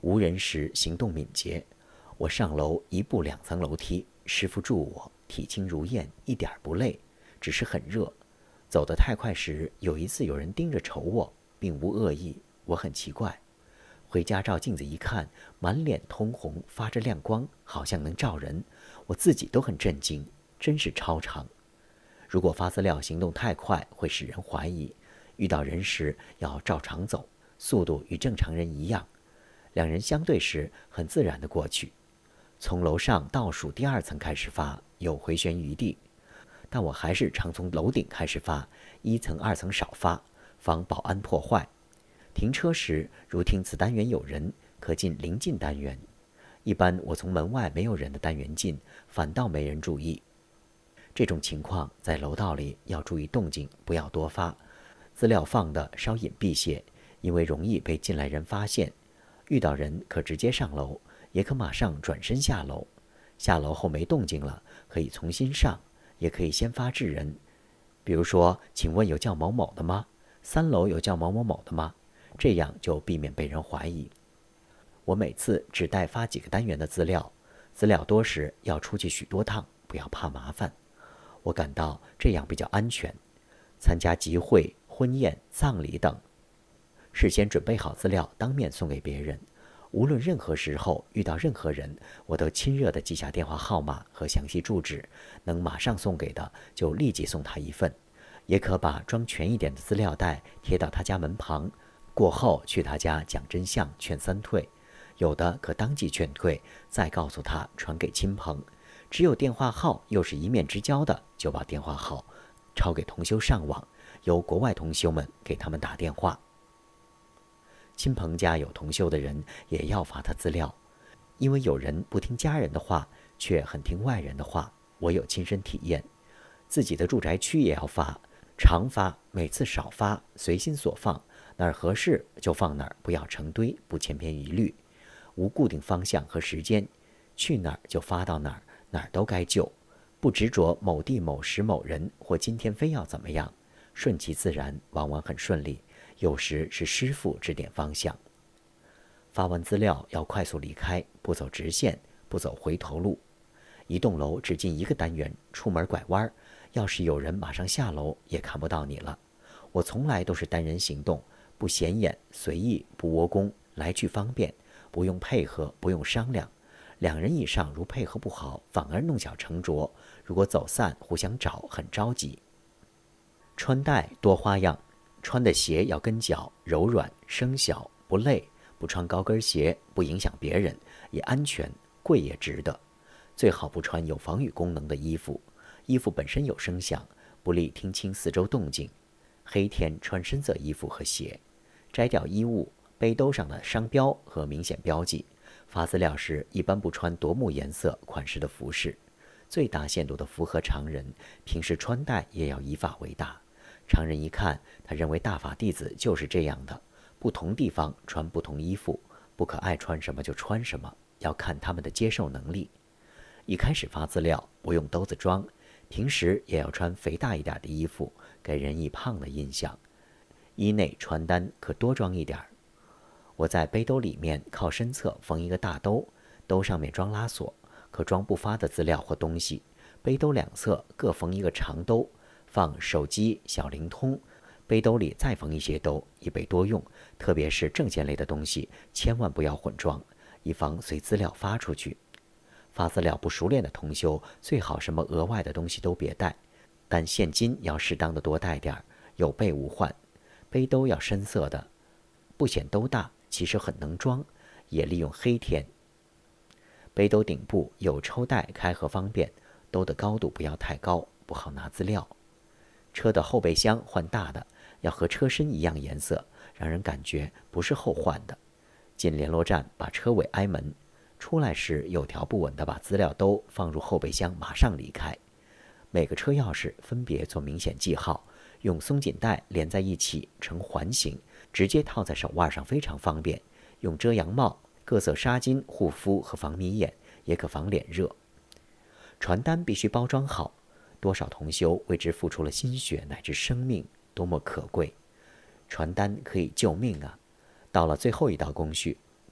无人时行动敏捷。我上楼一步两层楼梯，师傅助我，体轻如燕，一点不累，只是很热。走得太快时，有一次有人盯着瞅我，并无恶意，我很奇怪。回家照镜子一看，满脸通红，发着亮光，好像能照人，我自己都很震惊，真是超常。如果发资料行动太快，会使人怀疑，遇到人时要照常走，速度与正常人一样。两人相对时，很自然地过去。从楼上倒数第二层开始发，有回旋余地，但我还是常从楼顶开始发，一层二层少发，防保安破坏。停车时，如听此单元有人，可进邻近单元。一般我从门外没有人的单元进，反倒没人注意。这种情况在楼道里要注意动静，不要多发，资料放的稍隐蔽些，因为容易被进来人发现。遇到人可直接上楼，也可马上转身下楼。下楼后没动静了，可以重新上，也可以先发制人。比如说，请问有叫某某的吗？三楼有叫某某某的吗？这样就避免被人怀疑。我每次只带发几个单元的资料，资料多时要出去许多趟，不要怕麻烦。我感到这样比较安全。参加集会、婚宴、葬礼等，事先准备好资料，当面送给别人。无论任何时候遇到任何人，我都亲热地记下电话号码和详细住址，能马上送给的就立即送他一份，也可把装全一点的资料袋贴到他家门旁，过后去他家讲真相，劝三退。有的可当即劝退，再告诉他传给亲朋。只有电话号又是一面之交的，就把电话号抄给同修上网，由国外同修们给他们打电话。亲朋家有同修的人也要发他资料，因为有人不听家人的话，却很听外人的话，我有亲身体验。自己的住宅区也要发，常发，每次少发，随心所放，哪儿合适就放哪儿，不要成堆，不千篇一律，无固定方向和时间，去哪儿就发到哪儿，哪儿都该救，不执着某地某时某人，或今天非要怎么样，顺其自然，往往很顺利。有时是师父指点方向。发完资料要快速离开，不走直线，不走回头路。一栋楼只进一个单元，出门拐弯，要是有人马上下楼，也看不到你了。我从来都是单人行动，不显眼，随意，不窝功，来去方便，不用配合，不用商量。两人以上如配合不好，反而弄巧成拙，如果走散，互相找，很着急。穿戴多花样，穿的鞋要跟脚，柔软声小，不累，不穿高跟鞋，不影响别人，也安全，贵也值得。最好不穿有防雨功能的衣服，衣服本身有声响，不利听清四周动静。黑天穿深色衣服和鞋，摘掉衣物、背兜上的商标和明显标记。发资料时一般不穿夺目颜色款式的服饰，最大限度地符合常人，平时穿戴也要以法为大。常人一看，他认为大法弟子就是这样的，不同地方穿不同衣服，不可爱穿什么就穿什么，要看他们的接受能力。一开始发资料不用兜子装，平时也要穿肥大一点的衣服，给人以胖的印象。衣内穿单可多装一点。我在背兜里面靠身侧缝一个大兜，兜上面装拉锁，可装不发的资料或东西。背兜两侧各缝一个长兜，放手机、小灵通，背兜里再缝一些兜，以备多用。特别是证件类的东西，千万不要混装，以防随资料发出去。发资料不熟练的同修，最好什么额外的东西都别带，但现金要适当的多带点，有备无患。背兜要深色的，不显兜大，其实很能装，也利用黑天。背兜顶部有抽带，开合方便，兜的高度不要太高，不好拿资料。车的后备箱换大的，要和车身一样颜色，让人感觉不是后换的。进联络站把车尾挨门，出来时有条不紊地把资料兜放入后备箱，马上离开。每个车钥匙分别做明显记号，用松紧带连在一起成环形，直接套在手腕上非常方便。用遮阳帽、各色纱巾护肤和防迷眼，也可防脸热。传单必须包装好，多少同修为之付出了心血乃至生命，多么可贵！传单可以救命啊！到了最后一道工序，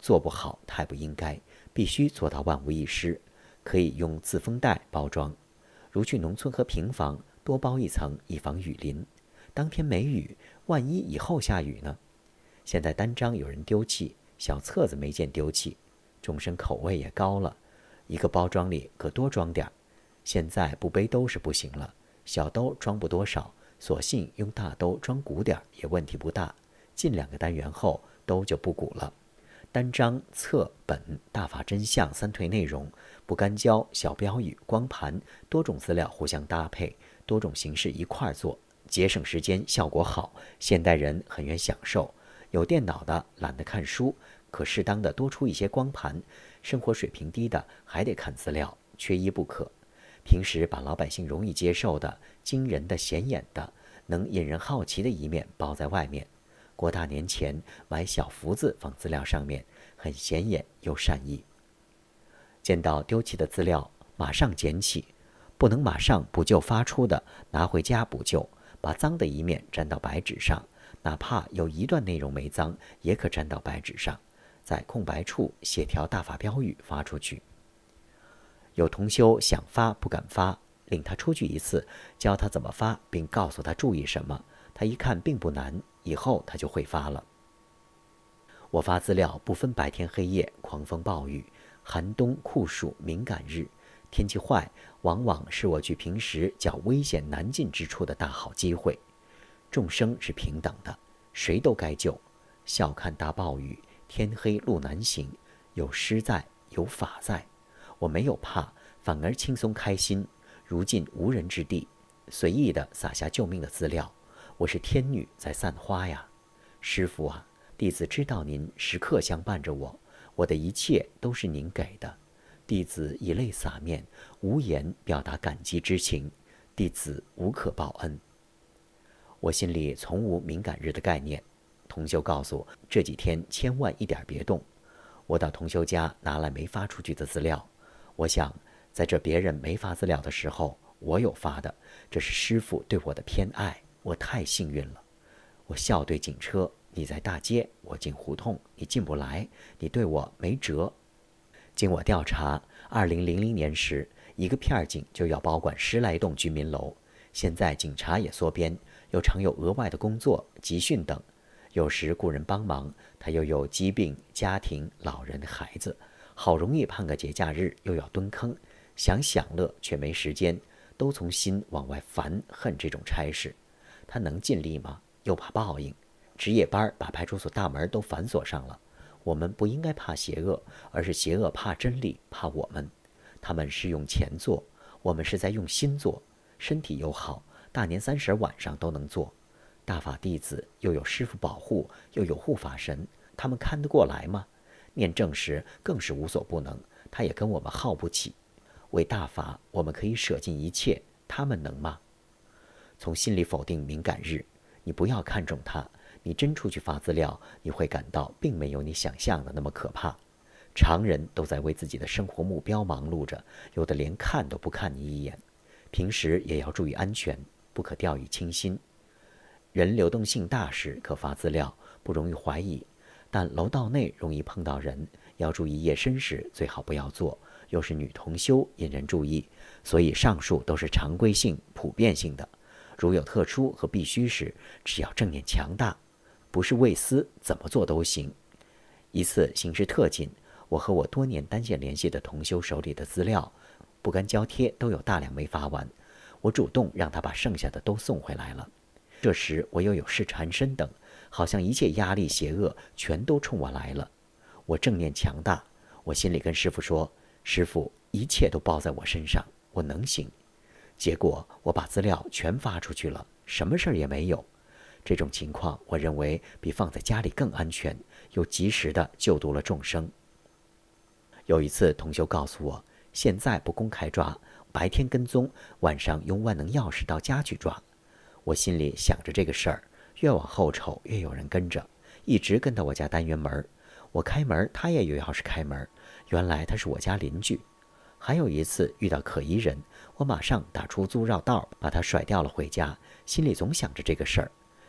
做不好太不应该，必须做到万无一失。可以用自封袋包装，如去农村和平房多包一层，以防雨淋。当天没雨，万一以后下雨呢？现在单张有人丢弃，小册子没见丢弃。众生口味也高了，一个包装里可多装点儿。现在不背兜是不行了，小兜装不多少，索性用大兜装鼓点儿也问题不大。进两个单元后，兜就不鼓了。单张、册本、大法真相三退内容，不干胶、小标语、光盘，多种资料互相搭配，多种形式一块儿做，节省时间，效果好，现代人很愿享受。有电脑的懒得看书，可适当的多出一些光盘，生活水平低的还得看资料，缺一不可。平时把老百姓容易接受的、惊人的、显眼的、能引人好奇的一面包在外面。过大年前买小福字放资料上面，很显眼又善意。见到丢弃的资料，马上捡起，不能马上补救发出的，拿回家补救，把脏的一面粘到白纸上，哪怕有一段内容没脏，也可粘到白纸上，在空白处写条大法标语发出去。有同修想发不敢发，领他出去一次，教他怎么发，并告诉他注意什么，他一看并不难，以后他就会发了。我发资料不分白天黑夜，狂风暴雨，寒冬酷暑敏感日，天气坏往往是我距平时较危险难进之处的大好机会。众生是平等的，谁都该救。笑看大暴雨，天黑路难行，有师在，有法在，我没有怕，反而轻松开心，如进无人之地，随意地撒下救命的资料。我是天女在散花呀，师父啊，弟子知道您时刻相伴着我，我的一切都是您给的。弟子以泪洒面，无言表达感激之情，弟子无可报恩。我心里从无敏感日的概念，同修告诉我，这几天千万一点别动。我到同修家拿来没发出去的资料，我想在这别人没发资料的时候，我有发的，这是师父对我的偏爱，我太幸运了。我笑对警车，你在大街，我进胡同，你进不来，你对我没辙。经我调查，二零零零年时，一个片警就要保管十来栋居民楼，现在警察也缩编，又常有额外的工作、集训等，有时雇人帮忙，他又有疾病、家庭、老人、孩子，好容易盼个节假日，又要蹲坑，想享乐却没时间，都从心往外烦恨这种差事。他能尽力吗？又怕报应。值夜班把派出所大门都反锁上了。我们不应该怕邪恶，而是邪恶怕真理，怕我们。他们是用钱做，我们是在用心做。身体又好，大年三十晚上都能做。大法弟子又有师父保护，又有护法神，他们看得过来吗？念正时更是无所不能，他也跟我们耗不起。为大法，我们可以舍尽一切，他们能吗？从心里否定敏感日，你不要看重它。你真出去发资料，你会感到并没有你想象的那么可怕。常人都在为自己的生活目标忙碌着，有的连看都不看你一眼。平时也要注意安全，不可掉以轻心。人流动性大时可发资料，不容易怀疑，但楼道内容易碰到人，要注意夜深时最好不要做，又是女同修，引人注意，所以上述都是常规性、普遍性的。如有特殊和必须时，只要正念强大，不是为私，怎么做都行。一次形势特紧，我和我多年单线联系的同修手里的资料不干胶贴都有大量没发完，我主动让他把剩下的都送回来了。这时我又有事缠身等，好像一切压力邪恶全都冲我来了。我正念强大，我心里跟师父说，师父，一切都包在我身上，我能行。结果我把资料全发出去了，什么事儿也没有。这种情况我认为比放在家里更安全，又及时地救度了众生。有一次同修告诉我，现在不公开抓，白天跟踪，晚上用万能钥匙到家去抓。我心里想着这个事儿，越往后瞅越有人跟着，一直跟到我家单元门，我开门他也有钥匙开门，原来他是我家邻居。还有一次遇到可疑人，我马上打出租绕道把他甩掉了回家，心里总想着这个事儿。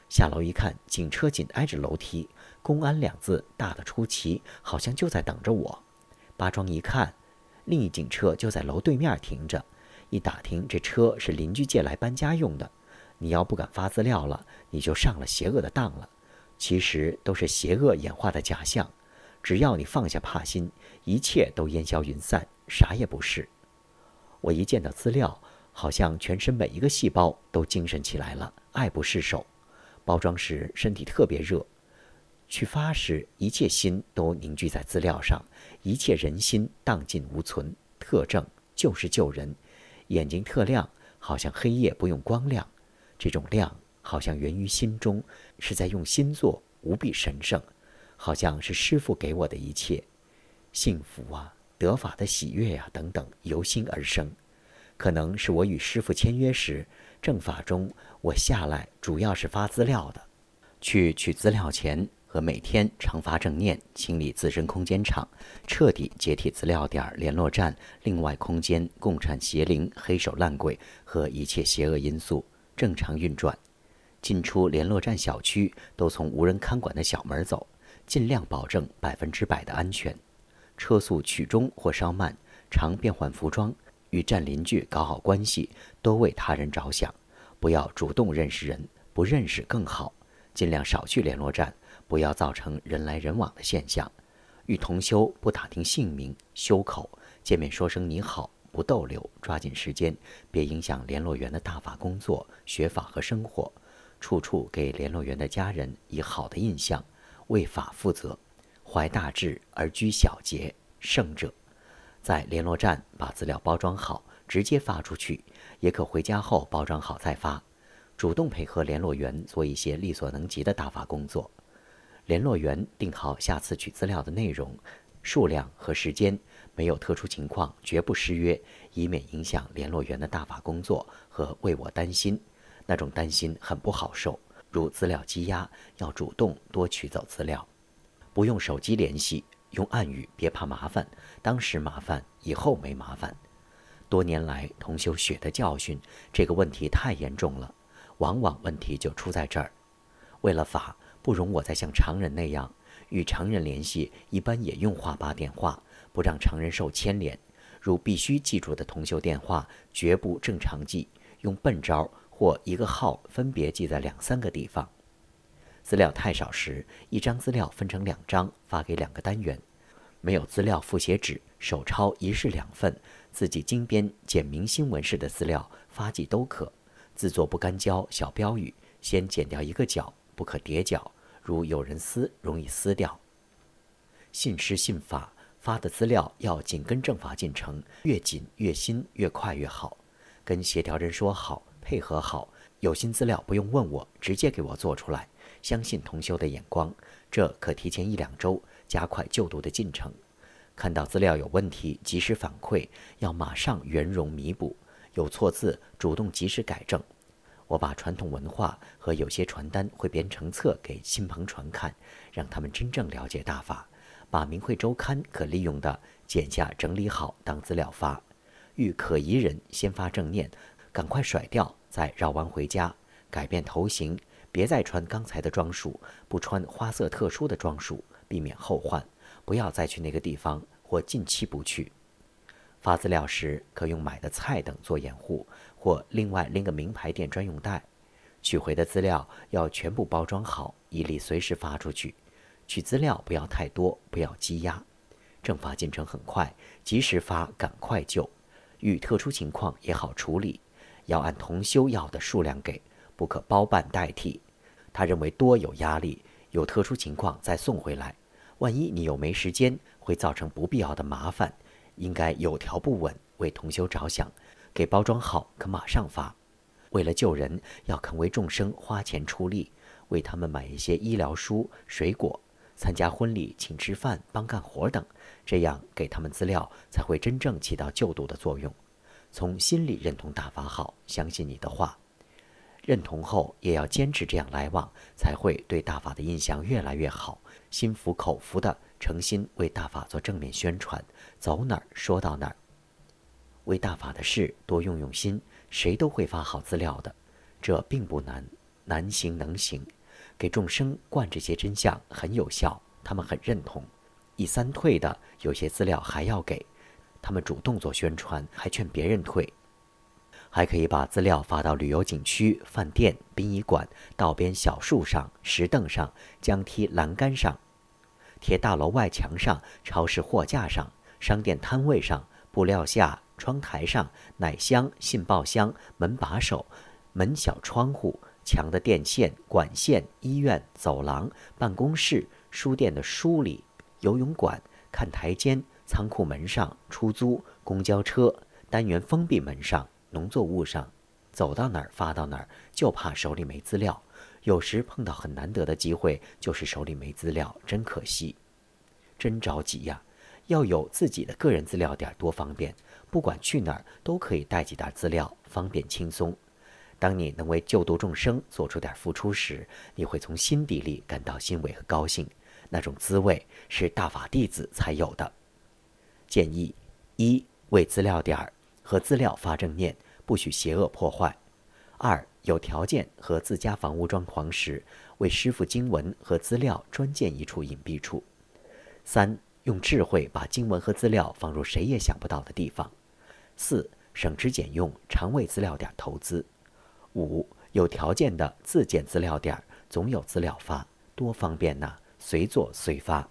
下楼一看，警车紧挨着楼梯，公安两字大得出奇，好像就在等着我。扒窗一看，另一警车就在楼对面停着，一打听，这车是邻居借来搬家用的。你要不敢发资料了，你就上了邪恶的当了。其实都是邪恶演化的假象，只要你放下怕心，一切都烟消云散，啥也不是。我一见到资料，好像全身每一个细胞都精神起来了，爱不释手。包装时身体特别热，去发时一切心都凝聚在资料上，一切人心荡尽无存。特征就是救人，眼睛特亮，好像黑夜不用光亮。这种亮好像源于心中，是在用心做，无比神圣，好像是师父给我的一切幸福啊，得法的喜悦啊等等，由心而生。可能是我与师父签约时，正法中我下来主要是发资料的。去取资料前和每天常发正念，清理自身空间场，彻底解体资料点、联络站、另外空间、共产邪灵、黑手烂鬼和一切邪恶因素，正常运转。进出联络站小区都从无人看管的小门走，尽量保证百分之百的安全。车速曲中或稍慢，常变换服装，与站邻居搞好关系，多为他人着想，不要主动认识人，不认识更好。尽量少去联络站，不要造成人来人往的现象。遇同修不打听姓名、修口，见面说声你好，不逗留，抓紧时间，别影响联络员的大法工作、学法和生活。处处给联络员的家人以好的印象，为法负责，怀大志而居小节，圣者。在联络站把资料包装好，直接发出去，也可回家后包装好再发。主动配合联络员做一些力所能及的大法工作。联络员定好下次取资料的内容、数量和时间，没有特殊情况绝不失约，以免影响联络员的大法工作和为我担心。那种担心很不好受，如资料积压，要主动多取走资料。不用手机联系，用暗语，别怕麻烦，当时麻烦，以后没麻烦。多年来同修血的教训，这个问题太严重了，往往问题就出在这儿。为了法，不容我再像常人那样，与常人联系一般也用话把电话，不让常人受牵连。如必须记住的同修电话，绝不正常记，用笨招或一个号分别记在两三个地方。资料太少时，一张资料分成两张，发给两个单元。没有资料复写纸，手抄一式两份，自己精编简明新闻式的资料发寄都可。自作不干胶小标语，先剪掉一个角，不可叠角，如有人撕容易撕掉。信师信法，发的资料要紧跟正法进程，越紧越新，越快越好。跟协调人说好，配合好，有新资料不用问我，直接给我做出来。相信同修的眼光，这可提前一两周加快救度的进程。看到资料有问题，及时反馈，要马上圆融弥补，有错字主动及时改正。我把传统文化和有些传单会编成册给亲朋传看，让他们真正了解大法。把明慧周刊可利用的剪下整理好当资料发。遇可疑人先发正念，赶快甩掉，再绕弯回家。改变头型，别再穿刚才的装束，不穿花色特殊的装束，避免后患。不要再去那个地方，或近期不去。发资料时可用买的菜等做掩护，或另外拎个名牌店专用袋。取回的资料要全部包装好，以利随时发出去。取资料不要太多，不要积压。正法进程很快，及时发，赶快救。遇特殊情况也好处理，要按同修要的数量给，不可包办代替。他认为多有压力，有特殊情况再送回来。万一你又没时间，会造成不必要的麻烦，应该有条不紊，为同修着想，给包装好，可马上发。为了救人，要肯为众生花钱出力，为他们买一些医疗书、水果，参加婚礼请吃饭、帮干活等，这样给他们资料才会真正起到救度的作用。从心里认同大法好，相信你的话。认同后也要坚持这样来往，才会对大法的印象越来越好，心服口服的诚心为大法做正面宣传，走哪儿说到哪儿。为大法的事多用用心，谁都会发好资料的，这并不难，难行能行。 给众生灌这些真相很有效，他们很认同。一三退的，有些资料还要给，他们主动做宣传，还劝别人退。还可以把资料发到旅游景区、饭店、殡仪馆、道边小树上、石凳上、江梯栏杆上，贴大楼外墙上、超市货架上、商店摊位上、布料下、窗台上、奶箱、信报箱、门把手、门小窗户、墙的电线、管线、医院、走廊、办公室、书店的书里、游泳馆、看台间、仓库门上、出租、公交车、单元封闭门上、农作物上，走到哪儿发到哪儿，就怕手里没资料。有时碰到很难得的机会，就是手里没资料，真可惜，真着急呀！要有自己的个人资料点多方便，不管去哪儿都可以带几沓资料，方便轻松。当你能为救度众生做出点付出时，你会从心底里感到欣慰和高兴，那种滋味是大法弟子才有的。建议：一、为资料点和资料发正念，不许邪恶破坏；二、有条件和自家房屋装潢时，为师父经文和资料专建一处隐蔽处；三、用智慧把经文和资料放入谁也想不到的地方；四、省吃俭用，常为资料点投资；五、有条件的自建资料点，总有资料发，多方便呐！随做随发。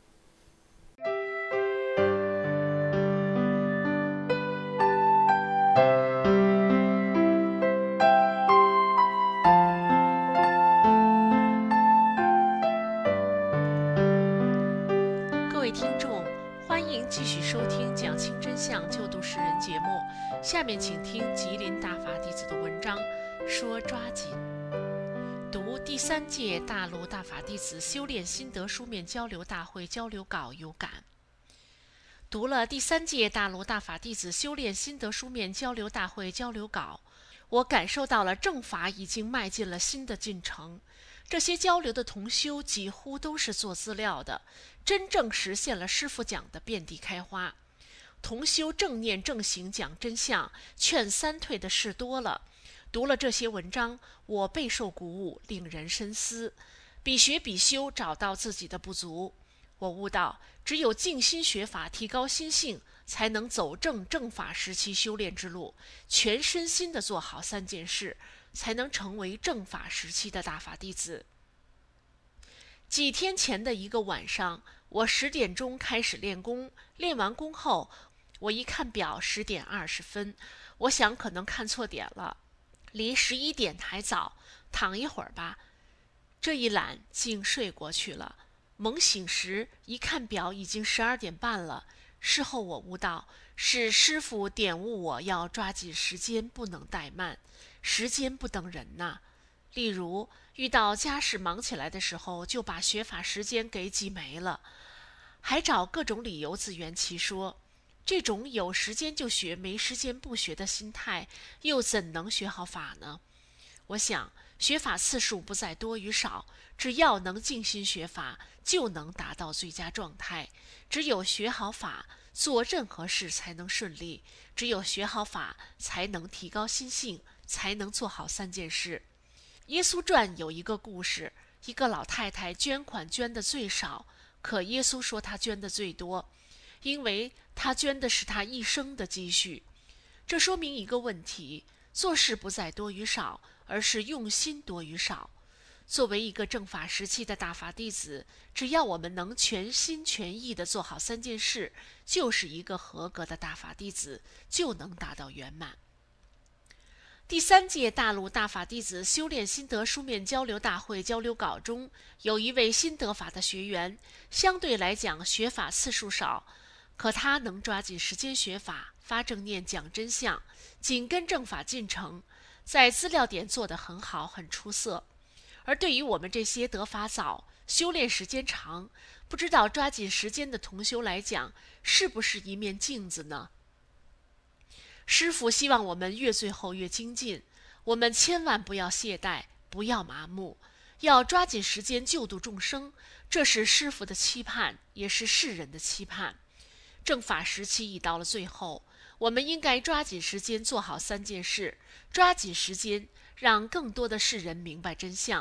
各位听众，欢迎继续收听《讲清真相救度世人》节目。下面请听吉林大法弟子的文章，说抓紧。读第三届大陆大法弟子修炼心得书面交流大会交流稿有感。读了第三届大陆大法弟子修炼心得书面交流大会交流稿，我感受到了正法已经迈进了新的进程。这些交流的同修几乎都是做资料的，真正实现了师父讲的遍地开花。同修正念正行讲真相，劝三退的事多了。读了这些文章，我备受鼓舞，令人深思。比学比修，找到自己的不足。我悟到，只有静心学法，提高心性，才能走正正法时期修炼之路，全身心地做好三件事，才能成为正法时期的大法弟子。几天前的一个晚上，我十点钟开始练功，练完功后，我一看表，十点二十分，我想可能看错点了，离十一点还早，躺一会儿吧。这一懒，竟睡过去了。猛醒时，一看表，已经十二点半了。事后我悟到，是师父点悟我要抓紧时间，不能怠慢。时间不等人呐。例如，遇到家事忙起来的时候，就把学法时间给挤没了，还找各种理由自圆其说。这种有时间就学，没时间不学的心态，又怎能学好法呢？我想，学法次数不在多与少，只要能静心学法，就能达到最佳状态。只有学好法，做任何事才能顺利；只有学好法，才能提高心性，才能做好三件事。耶稣传有一个故事，一个老太太捐款捐得最少，可耶稣说她捐得最多，因为她捐的是她一生的积蓄。这说明一个问题，做事不在多与少，而是用心多与少。作为一个正法时期的大法弟子，只要我们能全心全意地做好三件事，就是一个合格的大法弟子，就能达到圆满。第三届大陆大法弟子修炼心得书面交流大会交流稿中，有一位新得法的学员，相对来讲学法次数少，可他能抓紧时间学法，发正念讲真相，紧跟正法进程，在资料点做得很好，很出色。而对于我们这些得法早、修炼时间长、不知道抓紧时间的同修来讲，是不是一面镜子呢？师父希望我们越最后越精进，我们千万不要懈怠，不要麻木，要抓紧时间救度众生，这是师父的期盼，也是世人的期盼。正法时期已到了最后，我们应该抓紧时间做好三件事，抓紧时间让更多的世人明白真相，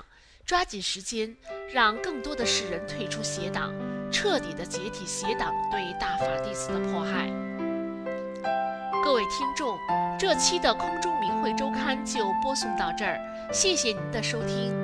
抓紧时间，让更多的士人退出邪党，彻底的解体邪党对大法弟子的迫害。各位听众，这期的空中明慧周刊就播送到这儿，谢谢您的收听。